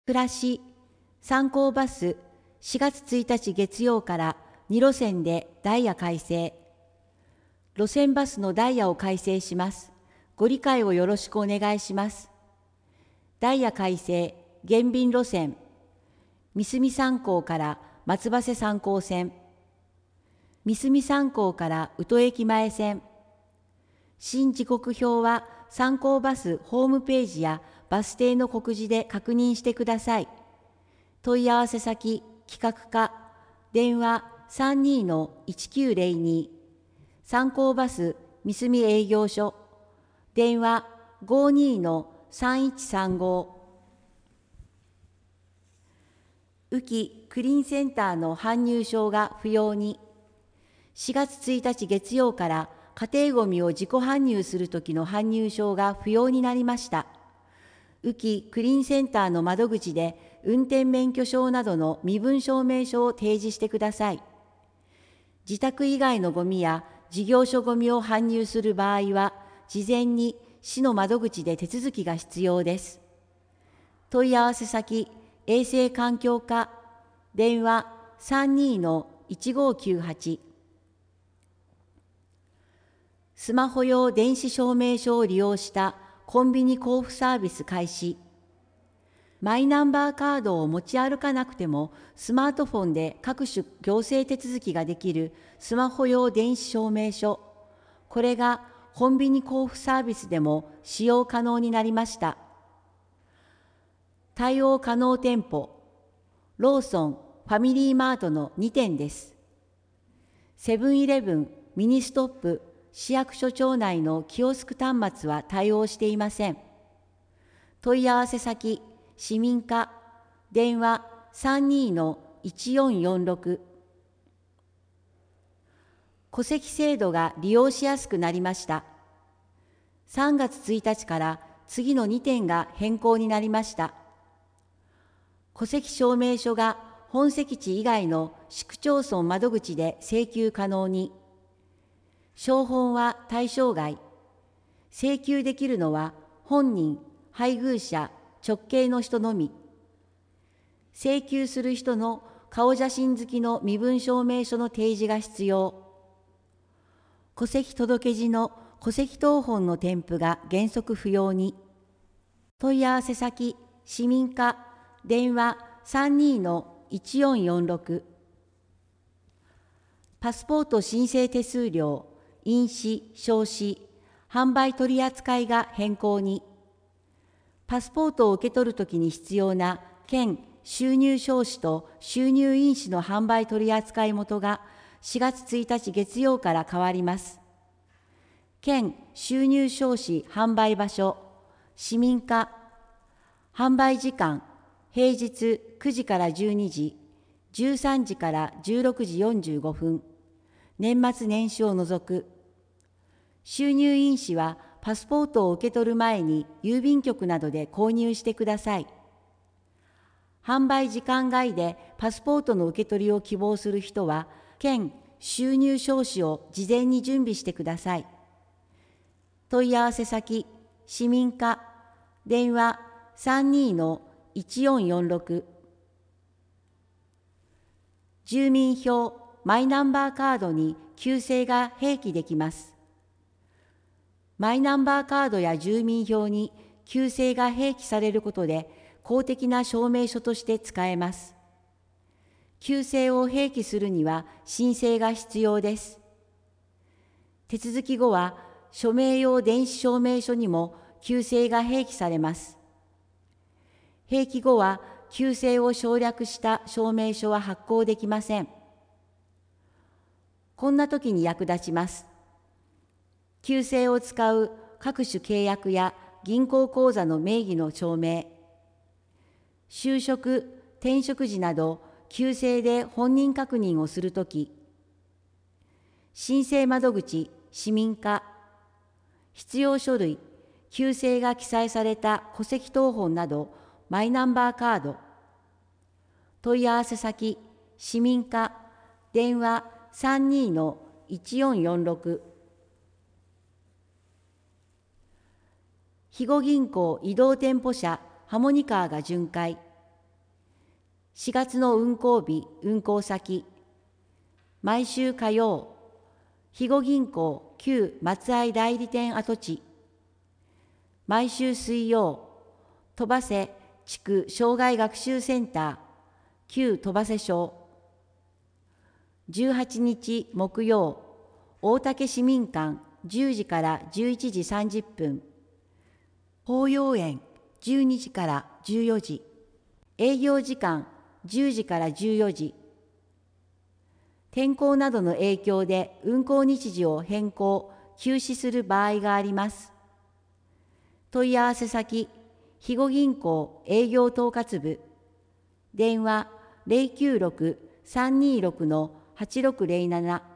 暮らし、観光バス、4月1日月曜から2路線でダイヤ改正。路線バスのダイヤを改正します。ご理解をよろしくお願いします。ダイヤ改正、減便路線、三隅三港から松葉瀬三港線、三隅三港から宇土駅前線。新時刻表は三港バスホームページやバス停の告示で確認してください。問い合わせ先、企画課、電話32-1902、三港バス三隅営業所、電話52-3135。宇城クリーンセンターの搬入証が不要に。4月1日月曜から家庭ごみを自己搬入するときの搬入証が不要になりました。宇城クリーンセンターの窓口で運転免許証などの身分証明書を提示してください。自宅以外のごみや事業所ごみを搬入する場合は、事前に市の窓口で手続きが必要です。問い合わせ先、衛生環境課、電話32-1598。スマホ用電子証明書を利用したコンビニ交付サービス開始。マイナンバーカードを持ち歩かなくても、スマートフォンで各種行政手続きができるスマホ用電子証明書。これがコンビニ交付サービスでも使用可能になりました。対応可能店舗、ローソン、ファミリーマートの2店です。セブンイレブン、ミニストップ、市役所庁内のキオスク端末は対応していません。問い合わせ先、市民課、電話32-1446。戸籍制度が利用しやすくなりました。3月1日から次の2点が変更になりました。戸籍証明書が本籍地以外の市区町村窓口で請求可能に。証本は対象外。請求できるのは本人、配偶者、直系の人のみ。請求する人の顔写真付きの身分証明書の提示が必要。戸籍届時の戸籍謄本の添付が原則不要に。問い合わせ先、市民課、電話32-1446。パスポート申請手数料、印紙、証紙、販売取扱いが変更に。パスポートを受け取るときに必要な県収入証紙と収入印紙の販売取扱い元が4月1日月曜から変わります。県収入証紙販売場所、市民課、販売時間、平日9時から12時、13時から16時45分、年末年始を除く。収入印紙はパスポートを受け取る前に郵便局などで購入してください。販売時間外でパスポートの受け取りを希望する人は、県収入証紙を事前に準備してください。問い合わせ先、市民課、電話32-1446。住民票、マイナンバーカードに旧姓が併記できます。マイナンバーカードや住民票に旧姓が併記されることで、公的な証明書として使えます。旧姓を併記するには申請が必要です。手続き後は、署名用電子証明書にも旧姓が併記されます。併記後は、旧姓を省略した証明書は発行できません。こんな時に役立ちます。旧姓を使う各種契約や銀行口座の名義の証明、就職、転職時など旧姓で本人確認をするとき、申請窓口、市民課、必要書類、旧姓が記載された戸籍謄本などマイナンバーカード、問い合わせ先、市民課、電話32-1446。肥後銀行移動店舗車ハモニカーが巡回。 4月の運行日、運行先、毎週火曜、肥後銀行旧松合代理店跡地、毎週水曜、戸瀬地区障害学習センター旧戸瀬小、18日木曜、大竹市民館10時から11時30分、法要園12時から14時、営業時間10時から14時。天候などの影響で運行日時を変更・休止する場合があります。問い合わせ先、肥後銀行営業統括部、電話096-326-8607